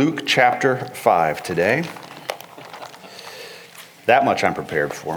Luke chapter 5 today. That much I'm prepared for.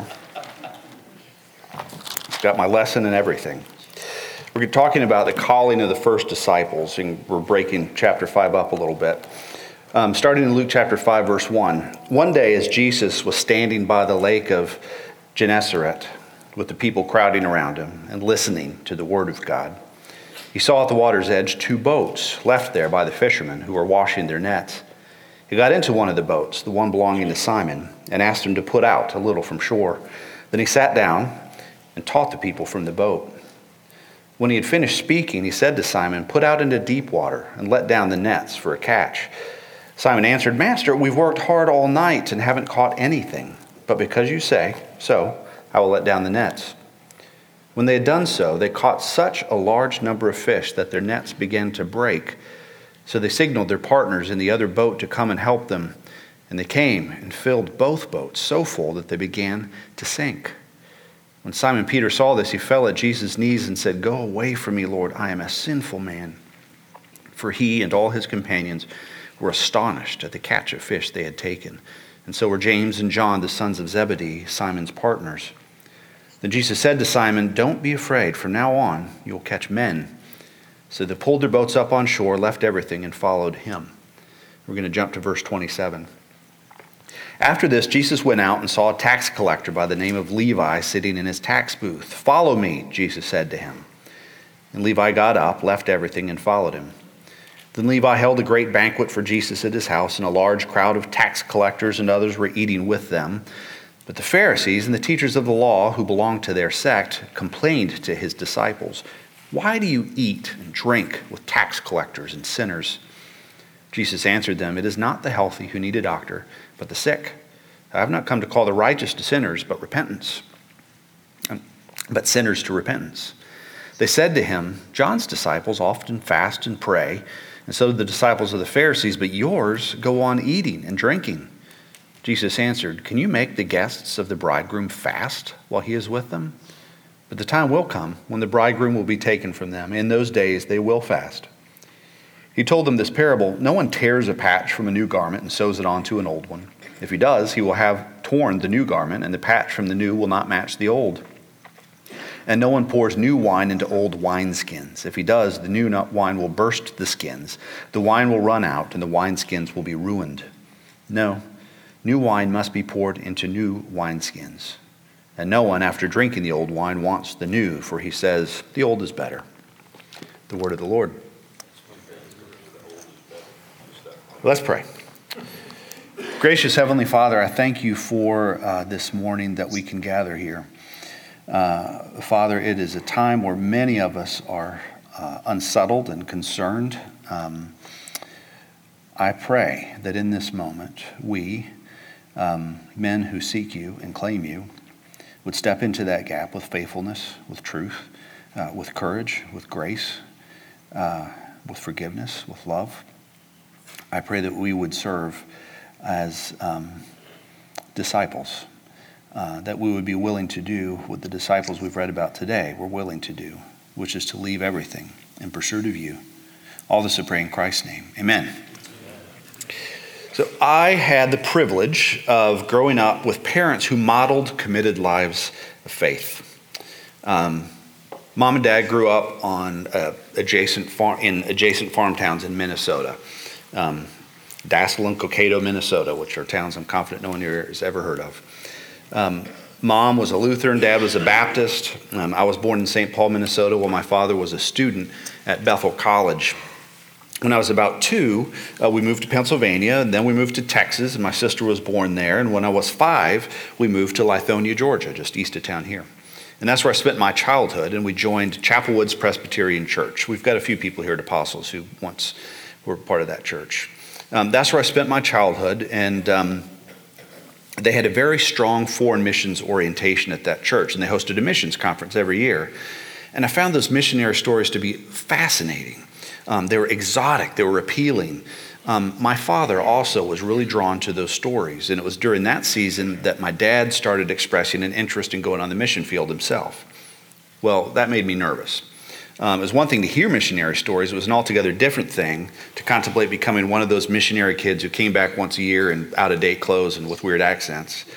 Got my lesson and everything. We're talking about the calling of the first disciples, and we're breaking chapter 5 up a little bit. Starting in Luke chapter 5, verse 1. One day as Jesus was standing by the lake of Gennesaret with the people crowding around him and listening to the word of God, he saw at the water's edge 2 boats left there by the fishermen who were washing their nets. He got into one of the boats, the one belonging to Simon, and asked him to put out a little from shore. Then he sat down and taught the people from the boat. When he had finished speaking, he said to Simon, "Put out into deep water and let down the nets for a catch." Simon answered, "Master, we've worked hard all night and haven't caught anything. But because you say so, I will let down the nets." When they had done so, they caught such a large number of fish that their nets began to break. So they signaled their partners in the other boat to come and help them. And they came and filled both boats so full that they began to sink. When Simon Peter saw this, he fell at Jesus' knees and said, "Go away from me, Lord, I am a sinful man." For he and all his companions were astonished at the catch of fish they had taken. And so were James and John, the sons of Zebedee, Simon's partners. Then Jesus said to Simon, "Don't be afraid. From now on, you will catch men." So they pulled their boats up on shore, left everything, and followed him. We're going to jump to verse 27. After this, Jesus went out and saw a tax collector by the name of Levi sitting in his tax booth. "Follow me," Jesus said to him. And Levi got up, left everything, and followed him. Then Levi held a great banquet for Jesus at his house, and a large crowd of tax collectors and others were eating with them. But the Pharisees and the teachers of the law who belonged to their sect complained to his disciples, "Why do you eat and drink with tax collectors and sinners?" Jesus answered them, "It is not the healthy who need a doctor, but the sick. I have not come to call the righteous to sinners, but sinners to repentance." They said to him, "John's disciples often fast and pray, and so do the disciples of the Pharisees, but yours go on eating and drinking." Jesus answered, "Can you make the guests of the bridegroom fast while he is with them? But the time will come when the bridegroom will be taken from them. In those days they will fast." He told them this parable, "No one tears a patch from a new garment and sews it onto an old one. If he does, he will have torn the new garment, and the patch from the new will not match the old. And no one pours new wine into old wineskins. If he does, the new wine will burst the skins. The wine will run out, and the wineskins will be ruined. No, new wine must be poured into new wineskins. And no one, after drinking the old wine, wants the new, for he says, 'The old is better.'" The word of the Lord. Let's pray. Gracious Heavenly Father, I thank you for this morning that we can gather here. Father, it is a time where many of us are unsettled and concerned. I pray that in this moment, we, men who seek you and claim you, would step into that gap with faithfulness, with truth, with courage, with grace, with forgiveness, with love. I pray that we would serve as disciples, that we would be willing to do what the disciples we've read about today were willing to do, which is to leave everything in pursuit of you. All this I pray in Christ's name. Amen. So I had the privilege of growing up with parents who modeled committed lives of faith. Mom and Dad grew up on adjacent farm towns in Minnesota. Dassel and Cokato, Minnesota, which are towns I'm confident no one here has ever heard of. Mom was a Lutheran, Dad was a Baptist. I was born in St. Paul, Minnesota, while my father was a student at Bethel College. When I was about 2, we moved to Pennsylvania, and then we moved to Texas, and my sister was born there. And when I was 5, we moved to Lithonia, Georgia, just east of town here. And that's where I spent my childhood, and we joined Chapel Woods Presbyterian Church. We've got a few people here at Apostles who once were part of that church. That's where I spent my childhood, and they had a very strong foreign missions orientation at that church, and they hosted a missions conference every year. And I found those missionary stories to be fascinating. They were exotic, they were appealing. My father also was really drawn to those stories, and it was during that season that my dad started expressing an interest in going on the mission field himself. Well, that made me nervous. It was one thing to hear missionary stories. It was an altogether different thing to contemplate becoming one of those missionary kids who came back once a year in out-of-date clothes and with weird accents.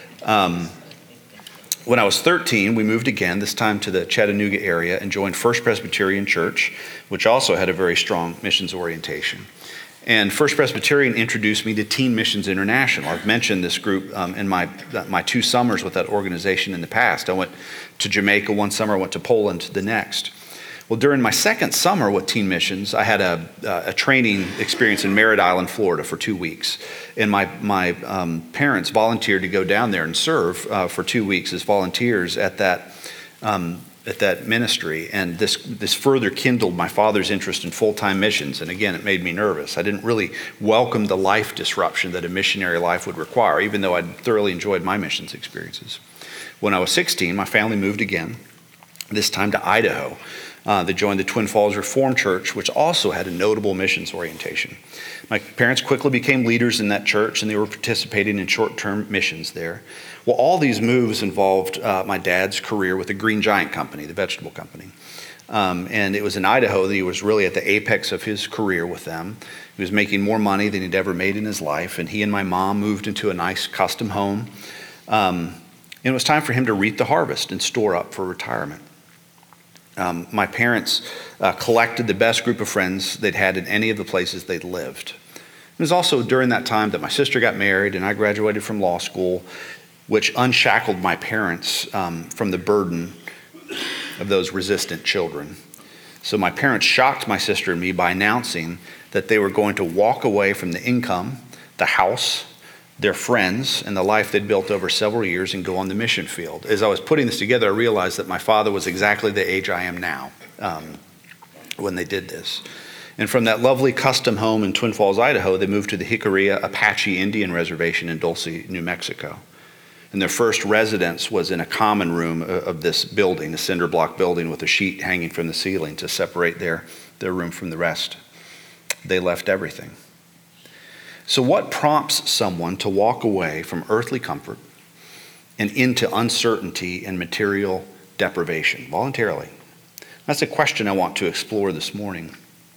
When I was 13, we moved again, this time to the Chattanooga area, and joined First Presbyterian Church, which also had a very strong missions orientation. And First Presbyterian introduced me to Teen Missions International. I've mentioned this group in my 2 summers with that organization in the past. I went to Jamaica one summer, I went to Poland the next. Well, during my second summer with Teen Missions, I had a training experience in Merritt Island, Florida for 2 weeks. And my parents volunteered to go down there and serve for 2 weeks as volunteers at that ministry. And this further kindled my father's interest in full-time missions. And again, it made me nervous. I didn't really welcome the life disruption that a missionary life would require, even though I'd thoroughly enjoyed my missions experiences. When I was 16, my family moved again, this time to Idaho. They joined the Twin Falls Reformed Church, which also had a notable missions orientation. My parents quickly became leaders in that church, and they were participating in short-term missions there. Well, all these moves involved my dad's career with the Green Giant Company, the vegetable company. And it was in Idaho that he was really at the apex of his career with them. He was making more money than he'd ever made in his life, and he and my mom moved into a nice custom home. And it was time for him to reap the harvest and store up for retirement. My parents collected the best group of friends they'd had in any of the places they'd lived. It was also during that time that my sister got married and I graduated from law school, which unshackled my parents from the burden of those resistant children. So my parents shocked my sister and me by announcing that they were going to walk away from the income, the house, their friends, and the life they'd built over several years and go on the mission field. As I was putting this together, I realized that my father was exactly the age I am now when they did this. And from that lovely custom home in Twin Falls, Idaho, they moved to the Jicarilla Apache Indian Reservation in Dulce, New Mexico. And their first residence was in a common room of this building, a cinder block building with a sheet hanging from the ceiling to separate their room from the rest. They left everything. So what prompts someone to walk away from earthly comfort and into uncertainty and material deprivation voluntarily? That's a question I want to explore this morning.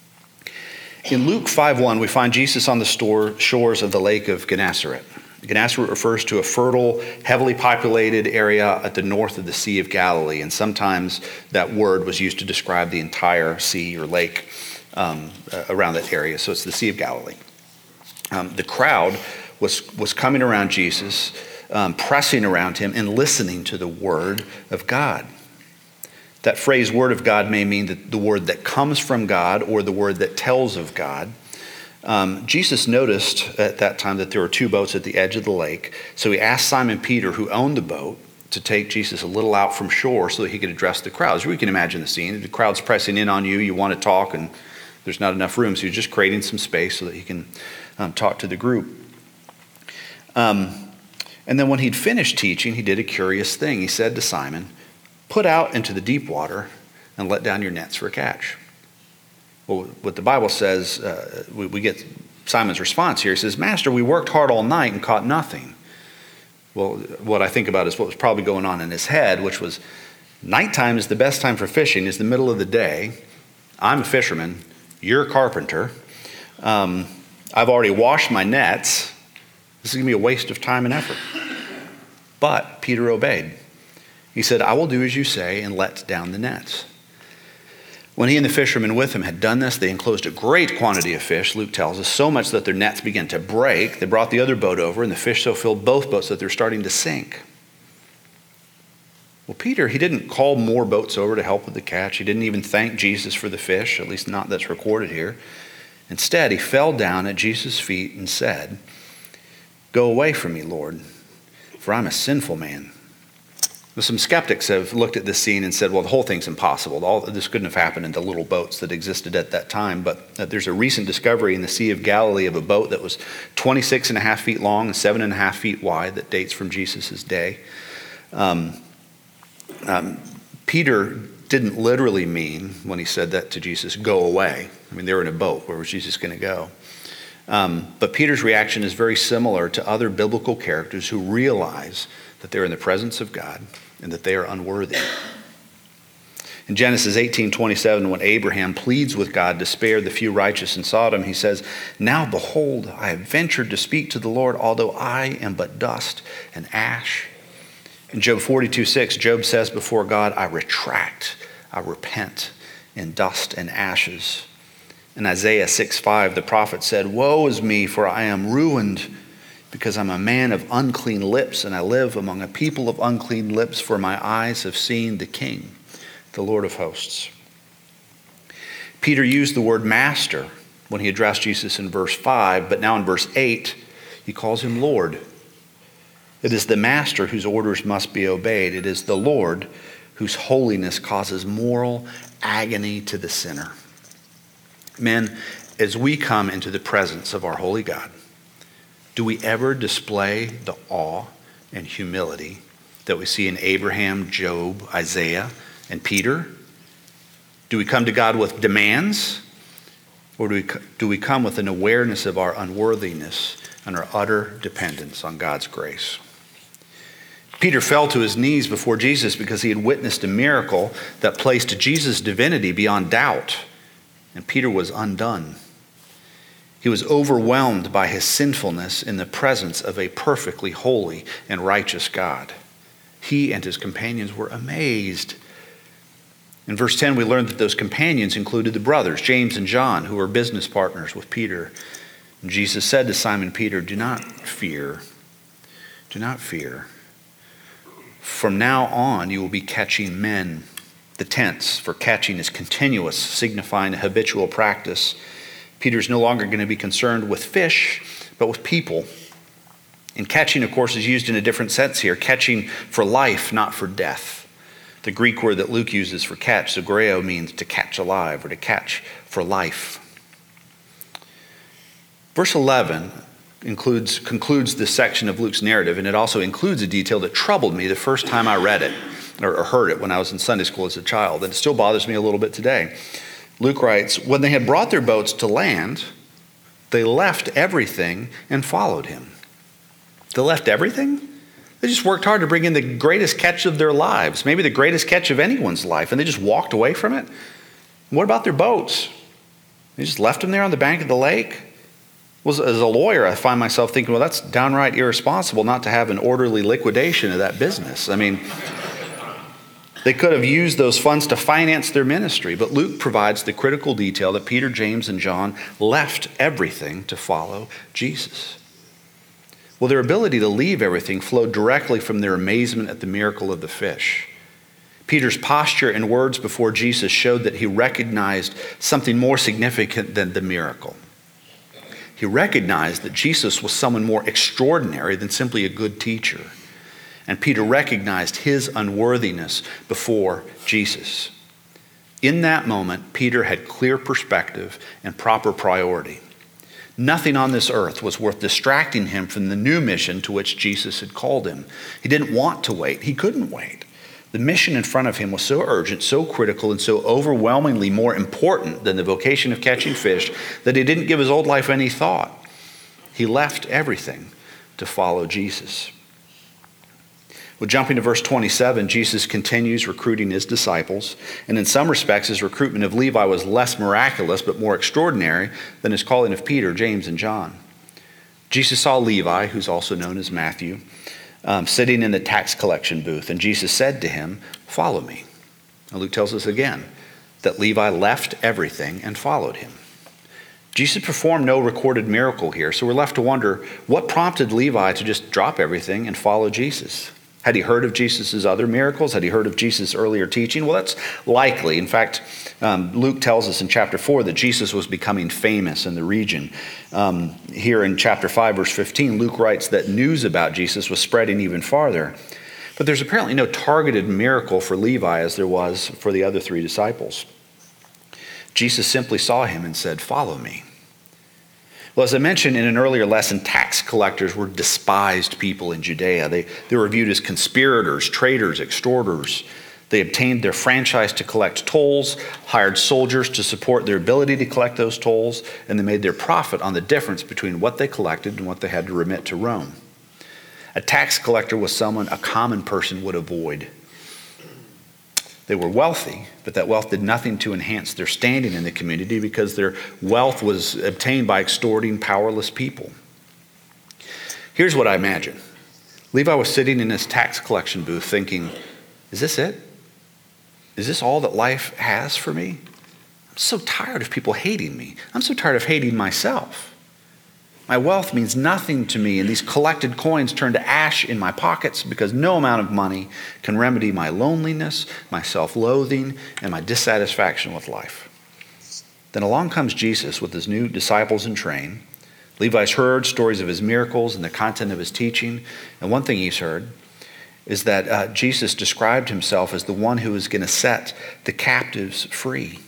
In Luke 5:1, we find Jesus on the shores of the lake of Gennesaret. Gennesaret refers to a fertile, heavily populated area at the north of the Sea of Galilee, and sometimes that word was used to describe the entire sea or lake around that area, so it's the Sea of Galilee. The crowd was coming around Jesus, pressing around him and listening to the word of God. That phrase, word of God, may mean the word that comes from God or the word that tells of God. Jesus noticed at that time that there were 2 boats at the edge of the lake, so he asked Simon Peter, who owned the boat, to take Jesus a little out from shore so that he could address the crowds. We can imagine the scene. The crowd's pressing in on you, you want to talk, and there's not enough room, so you're just creating some space so that he can talk to the group. And then when he'd finished teaching, he did a curious thing. He said to Simon, "Put out into the deep water and let down your nets for a catch." Well, what the Bible says, we get Simon's response here. He says, "Master, we worked hard all night and caught nothing." Well, what I think about is what was probably going on in his head, which was nighttime is the best time for fishing. It's the middle of the day. I'm a fisherman. You're a carpenter. I've already washed my nets. This is going to be a waste of time and effort. But Peter obeyed. He said, "I will do as you say and let down the nets." When he and the fishermen with him had done this, they enclosed a great quantity of fish, Luke tells us, so much that their nets began to break. They brought the other boat over, and the fish so filled both boats that they're starting to sink. Well, Peter, he didn't call more boats over to help with the catch. He didn't even thank Jesus for the fish, at least not that's recorded here. Instead, he fell down at Jesus' feet and said, "Go away from me, Lord, for I'm a sinful man." Well, some skeptics have looked at this scene and said, well, the whole thing's impossible. This couldn't have happened in the little boats that existed at that time. But there's a recent discovery in the Sea of Galilee of a boat that was 26 and a half feet long and 7.5 feet wide that dates from Jesus' day. Peter didn't literally mean, when he said that to Jesus, "Go away." I mean, they were in a boat. Where was Jesus going to go? But Peter's reaction is very similar to other biblical characters who realize that they're in the presence of God and that they are unworthy. In Genesis 18:27, when Abraham pleads with God to spare the few righteous in Sodom, he says, "Now behold, I have ventured to speak to the Lord, although I am but dust and ash." In Job 42:6, Job says before God, "I retract, I repent in dust and ashes." In Isaiah 6:5, the prophet said, "Woe is me, for I am ruined, because I'm a man of unclean lips, and I live among a people of unclean lips, for my eyes have seen the King, the Lord of hosts." Peter used the word master when he addressed Jesus in verse 5, but now in verse 8, he calls him Lord. It is the master whose orders must be obeyed. It is the Lord whose holiness causes moral agony to the sinner. Men, as we come into the presence of our holy God, do we ever display the awe and humility that we see in Abraham, Job, Isaiah, and Peter? Do we come to God with demands, or do we come with an awareness of our unworthiness and our utter dependence on God's grace? Peter fell to his knees before Jesus because he had witnessed a miracle that placed Jesus' divinity beyond doubt, and Peter was undone. He was overwhelmed by his sinfulness in the presence of a perfectly holy and righteous God. He and his companions were amazed. In verse 10, we learned that those companions included the brothers, James and John, who were business partners with Peter. And Jesus said to Simon Peter, "Do not fear. Do not fear. From now on, you will be catching men." The tense for catching is continuous, signifying a habitual practice. Peter's no longer going to be concerned with fish, but with people. And catching, of course, is used in a different sense here. Catching for life, not for death. The Greek word that Luke uses for catch, zogreo, means to catch alive or to catch for life. Verse 11 concludes this section of Luke's narrative, and it also includes a detail that troubled me the first time I read it or heard it when I was in Sunday school as a child, and it still bothers me a little bit today. Luke writes, "When they had brought their boats to land, they left everything and followed him." They left everything? They just worked hard to bring in the greatest catch of their lives, maybe the greatest catch of anyone's life, and they just walked away from it? What about their boats? They just left them there on the bank of the lake? Well, as a lawyer, I find myself thinking, well, that's downright irresponsible not to have an orderly liquidation of that business. I mean, they could have used those funds to finance their ministry, but Luke provides the critical detail that Peter, James, and John left everything to follow Jesus. Well, their ability to leave everything flowed directly from their amazement at the miracle of the fish. Peter's posture and words before Jesus showed that he recognized something more significant than the miracle. He recognized that Jesus was someone more extraordinary than simply a good teacher. And Peter recognized his unworthiness before Jesus. In that moment, Peter had clear perspective and proper priority. Nothing on this earth was worth distracting him from the new mission to which Jesus had called him. He didn't want to wait. He couldn't wait. The mission in front of him was so urgent, so critical, and so overwhelmingly more important than the vocation of catching fish that he didn't give his old life any thought. He left everything to follow Jesus. Well, jumping to verse 27, Jesus continues recruiting his disciples, and in some respects his recruitment of Levi was less miraculous but more extraordinary than his calling of Peter, James, and John. Jesus saw Levi, who's also known as Matthew, sitting in the tax collection booth, and Jesus said to him, "Follow me." And Luke tells us again that Levi left everything and followed him. Jesus performed no recorded miracle here, so we're left to wonder what prompted Levi to just drop everything and follow Jesus. Had he heard of Jesus' other miracles? Had he heard of Jesus' earlier teaching? Well, that's likely. In fact, Luke tells us in chapter 4 that Jesus was becoming famous in the region. Here in chapter 5, verse 15, Luke writes that news about Jesus was spreading even farther. But there's apparently no targeted miracle for Levi as there was for the other three disciples. Jesus simply saw him and said, "Follow me." Well, as I mentioned in an earlier lesson, tax collectors were despised people in Judea. They were viewed as conspirators, traitors, extorters. They obtained their franchise to collect tolls, hired soldiers to support their ability to collect those tolls, and they made their profit on the difference between what they collected and what they had to remit to Rome. A tax collector was someone a common person would avoid. They were wealthy, but that wealth did nothing to enhance their standing in the community because their wealth was obtained by extorting powerless people. Here's what I imagine. Levi was sitting in his tax collection booth thinking, is this it? Is this all that life has for me? I'm so tired of people hating me. I'm so tired of hating myself. My wealth means nothing to me, and these collected coins turn to ash in my pockets because no amount of money can remedy my loneliness, my self-loathing, and my dissatisfaction with life. Then along comes Jesus with his new disciples in train. Levi's heard stories of his miracles and the content of his teaching, and one thing he's heard is that Jesus described himself as the one who was going to set the captives free.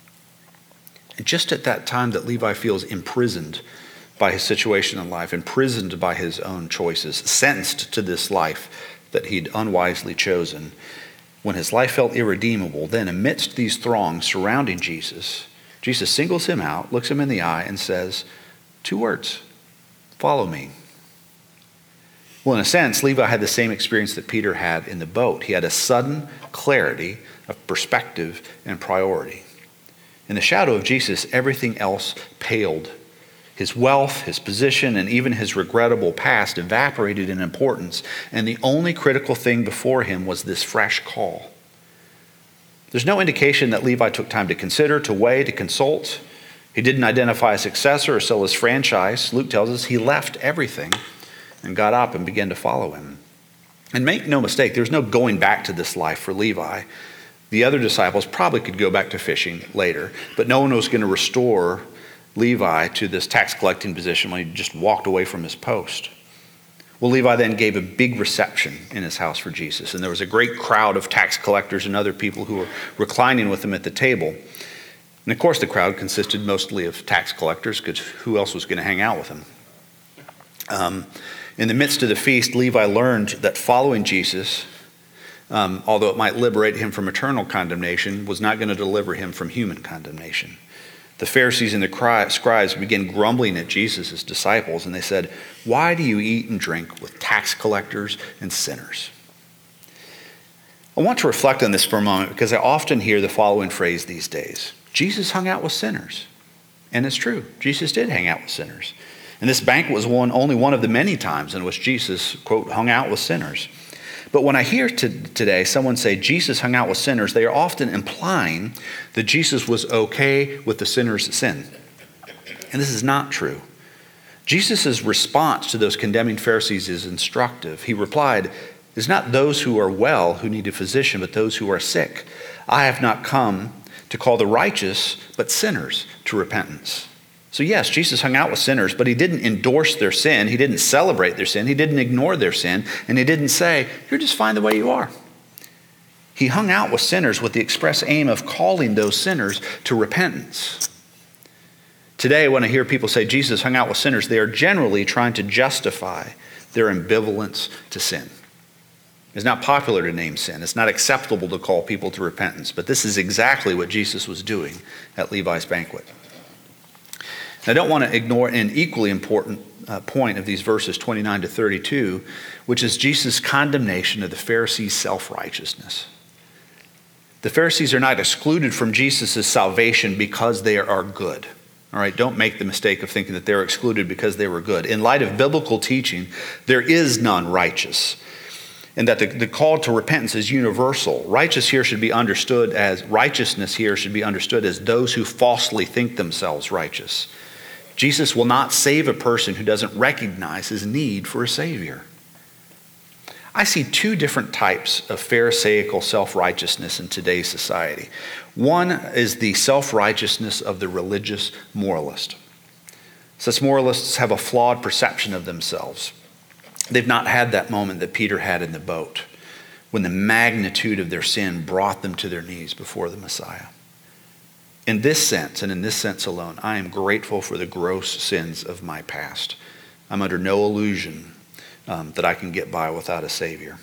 And just at that time that Levi feels imprisoned by his situation in life, imprisoned by his own choices, sentenced to this life that he'd unwisely chosen, when his life felt irredeemable, then amidst these throngs surrounding Jesus, Jesus singles him out, looks him in the eye, and says, 2 words, follow me. Well, in a sense, Levi had the same experience that Peter had in the boat. He had a sudden clarity of perspective and priority. In the shadow of Jesus, everything else paled. His wealth, his position, and even his regrettable past evaporated in importance, and the only critical thing before him was this fresh call. There's no indication that Levi took time to consider, to weigh, to consult. He didn't identify a successor or sell his franchise. Luke tells us he left everything and got up and began to follow him. And make no mistake, there's no going back to this life for Levi. The other disciples probably could go back to fishing later, but no one was going to restore Levi to this tax collecting position when he just walked away from his post. Well, Levi then gave a big reception in his house for Jesus, and there was a great crowd of tax collectors and other people who were reclining with him at the table. And of course, the crowd consisted mostly of tax collectors, because who else was going to hang out with him? In the midst of the feast, Levi learned that following Jesus, although it might liberate him from eternal condemnation, was not going to deliver him from human condemnation. The Pharisees and the scribes began grumbling at Jesus' disciples, and they said, "Why do you eat and drink with tax collectors and sinners?" I want to reflect on this for a moment because I often hear the following phrase these days: Jesus hung out with sinners. And it's true. Jesus did hang out with sinners. And this banquet was only one of the many times in which Jesus, quote, hung out with sinners. But when I hear today someone say Jesus hung out with sinners, they are often implying that Jesus was okay with the sinner's sin. And this is not true. Jesus' response to those condemning Pharisees is instructive. He replied, "It's not those who are well who need a physician, but those who are sick. I have not come to call the righteous, but sinners to repentance." So yes, Jesus hung out with sinners, but he didn't endorse their sin. He didn't celebrate their sin. He didn't ignore their sin. And he didn't say, "You're just fine the way you are." He hung out with sinners with the express aim of calling those sinners to repentance. Today, when I hear people say Jesus hung out with sinners, they are generally trying to justify their ambivalence to sin. It's not popular to name sin. It's not acceptable to call people to repentance. But this is exactly what Jesus was doing at Levi's banquet. I don't want to ignore an equally important point of these verses 29 to 32, which is Jesus' condemnation of the Pharisees' self-righteousness. The Pharisees are not excluded from Jesus' salvation because they are good. All right, don't make the mistake of thinking that they're excluded because they were good. In light of biblical teaching, there is none righteous, and that the call to repentance is universal. Righteousness here should be understood as those who falsely think themselves righteous. Jesus will not save a person who doesn't recognize his need for a Savior. I see 2 different types of Pharisaical self-righteousness in today's society. One is the self-righteousness of the religious moralist. Such moralists have a flawed perception of themselves. They've not had that moment that Peter had in the boat, when the magnitude of their sin brought them to their knees before the Messiah. In this sense, and in this sense alone, I am grateful for the gross sins of my past. I'm under no illusion that I can get by without a Savior.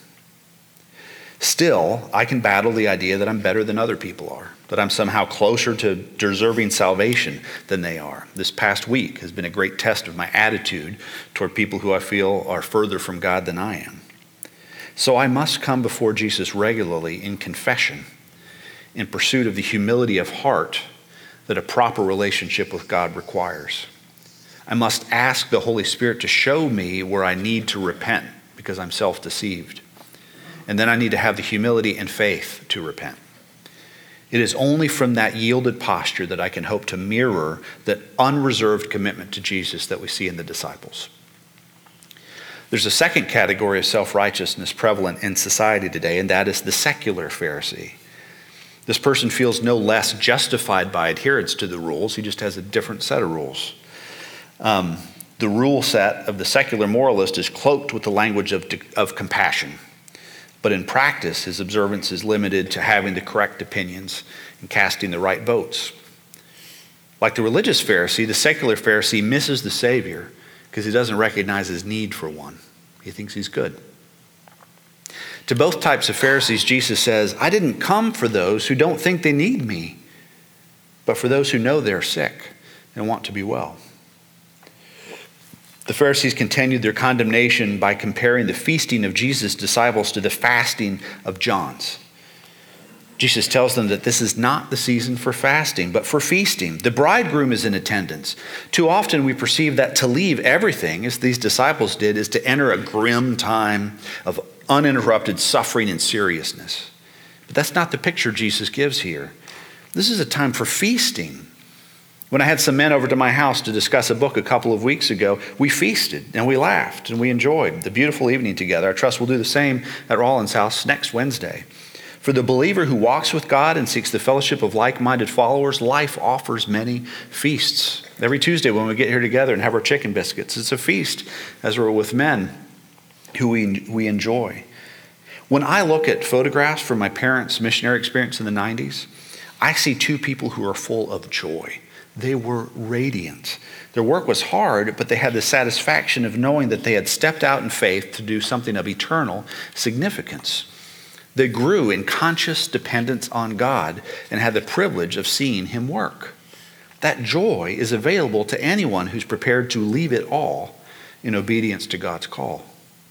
Still, I can battle the idea that I'm better than other people are, that I'm somehow closer to deserving salvation than they are. This past week has been a great test of my attitude toward people who I feel are further from God than I am. So I must come before Jesus regularly in confession in pursuit of the humility of heart that a proper relationship with God requires. I must ask the Holy Spirit to show me where I need to repent because I'm self-deceived. And then I need to have the humility and faith to repent. It is only from that yielded posture that I can hope to mirror that unreserved commitment to Jesus that we see in the disciples. There's a second category of self-righteousness prevalent in society today, and that is the secular Pharisee. This person feels no less justified by adherence to the rules. He just has a different set of rules. The rule set of the secular moralist is cloaked with the language of compassion. But in practice, his observance is limited to having the correct opinions and casting the right votes. Like the religious Pharisee, the secular Pharisee misses the Savior because he doesn't recognize his need for one. He thinks he's good. To both types of Pharisees, Jesus says, I didn't come for those who don't think they need me, but for those who know they're sick and want to be well. The Pharisees continued their condemnation by comparing the feasting of Jesus' disciples to the fasting of John's. Jesus tells them that this is not the season for fasting, but for feasting. The bridegroom is in attendance. Too often we perceive that to leave everything, as these disciples did, is to enter a grim time of uninterrupted suffering and seriousness. But that's not the picture Jesus gives here. This is a time for feasting. When I had some men over to my house to discuss a book a couple of weeks ago, we feasted and we laughed and we enjoyed the beautiful evening together. I trust we'll do the same at Rollins House next Wednesday. For the believer who walks with God and seeks the fellowship of like-minded followers, life offers many feasts. Every Tuesday when we get here together and have our chicken biscuits, it's a feast as we're with men who we enjoy. When I look at photographs from my parents' missionary experience in the 90s, I see two people who are full of joy. They were radiant. Their work was hard, but they had the satisfaction of knowing that they had stepped out in faith to do something of eternal significance. They grew in conscious dependence on God and had the privilege of seeing Him work. That joy is available to anyone who's prepared to leave it all in obedience to God's call.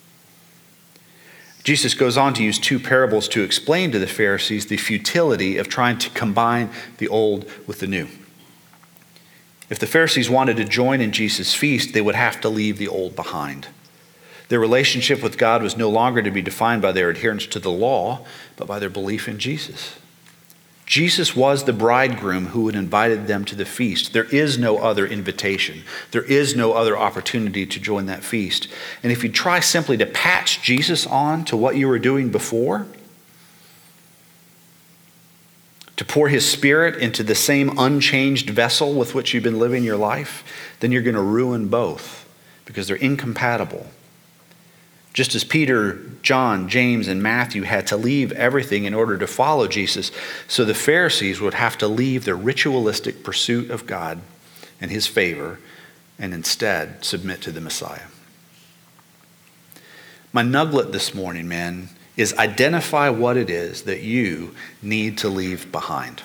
Jesus goes on to use two parables to explain to the Pharisees the futility of trying to combine the old with the new. If the Pharisees wanted to join in Jesus' feast, they would have to leave the old behind. Their relationship with God was no longer to be defined by their adherence to the law, but by their belief in Jesus. Jesus was the bridegroom who had invited them to the feast. There is no other invitation. There is no other opportunity to join that feast. And if you try simply to patch Jesus on to what you were doing before, to pour His Spirit into the same unchanged vessel with which you've been living your life, then you're going to ruin both because they're incompatible. Just as Peter, John, James, and Matthew had to leave everything in order to follow Jesus, so the Pharisees would have to leave their ritualistic pursuit of God and His favor and instead submit to the Messiah. My nugget this morning, man, is identify what it is that you need to leave behind.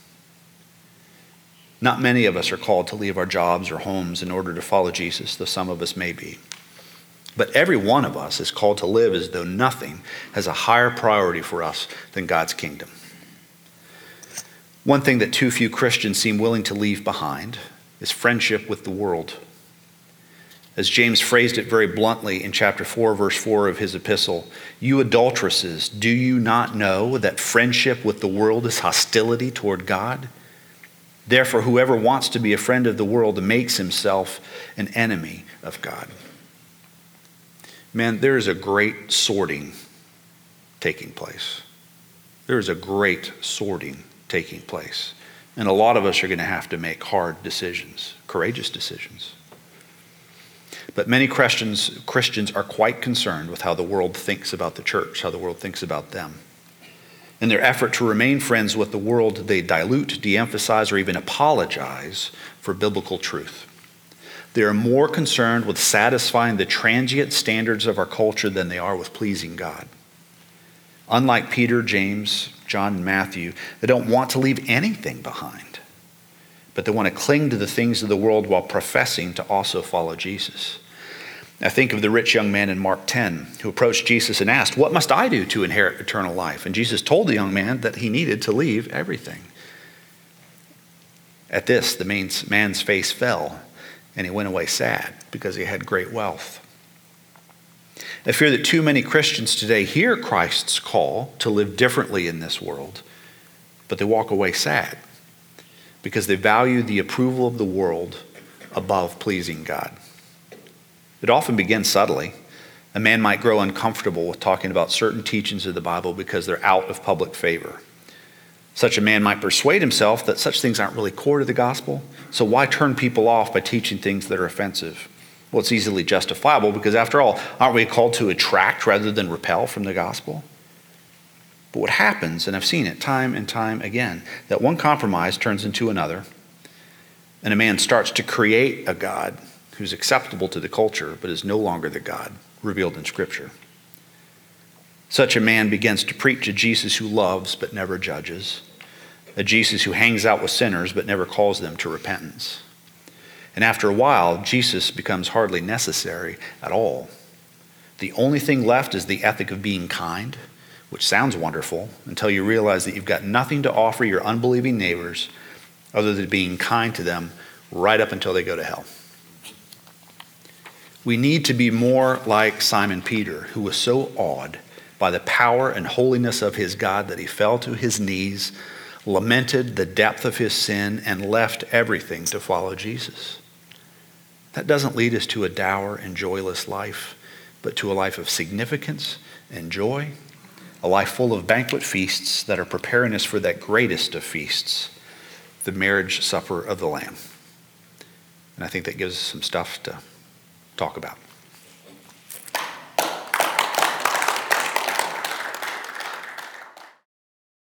Not many of us are called to leave our jobs or homes in order to follow Jesus, though some of us may be. But every one of us is called to live as though nothing has a higher priority for us than God's kingdom. One thing that too few Christians seem willing to leave behind is friendship with the world. As James phrased it very bluntly in chapter 4, verse 4 of his epistle, you adulteresses, do you not know that friendship with the world is hostility toward God? Therefore, whoever wants to be a friend of the world makes himself an enemy of God. Man, there is a great sorting taking place. There is a great sorting taking place. And a lot of us are going to have to make hard decisions, courageous decisions. But many Christians are quite concerned with how the world thinks about the church, how the world thinks about them. In their effort to remain friends with the world, they dilute, de-emphasize, or even apologize for biblical truth. They are more concerned with satisfying the transient standards of our culture than they are with pleasing God. Unlike Peter, James, John, and Matthew, they don't want to leave anything behind, but they want to cling to the things of the world while professing to also follow Jesus. I think of the rich young man in Mark 10 who approached Jesus and asked, "What must I do to inherit eternal life?" And Jesus told the young man that he needed to leave everything. At this, the man's face fell, and he went away sad because he had great wealth. I fear that too many Christians today hear Christ's call to live differently in this world, but they walk away sad because they value the approval of the world above pleasing God. It often begins subtly. A man might grow uncomfortable with talking about certain teachings of the Bible because they're out of public favor. Such a man might persuade himself that such things aren't really core to the gospel, so why turn people off by teaching things that are offensive? Well, it's easily justifiable because, after all, aren't we called to attract rather than repel from the gospel? But what happens, and I've seen it time and time again, that one compromise turns into another, and a man starts to create a God who's acceptable to the culture but is no longer the God revealed in Scripture. Such a man begins to preach a Jesus who loves but never judges, a Jesus who hangs out with sinners but never calls them to repentance. And after a while, Jesus becomes hardly necessary at all. The only thing left is the ethic of being kind, which sounds wonderful until you realize that you've got nothing to offer your unbelieving neighbors other than being kind to them right up until they go to hell. We need to be more like Simon Peter, who was so awed by the power and holiness of his God that he fell to his knees, lamented the depth of his sin, and left everything to follow Jesus. That doesn't lead us to a dour and joyless life, but to a life of significance and joy, a life full of banquet feasts that are preparing us for that greatest of feasts, the marriage supper of the Lamb. And I think that gives us some stuff to talk about.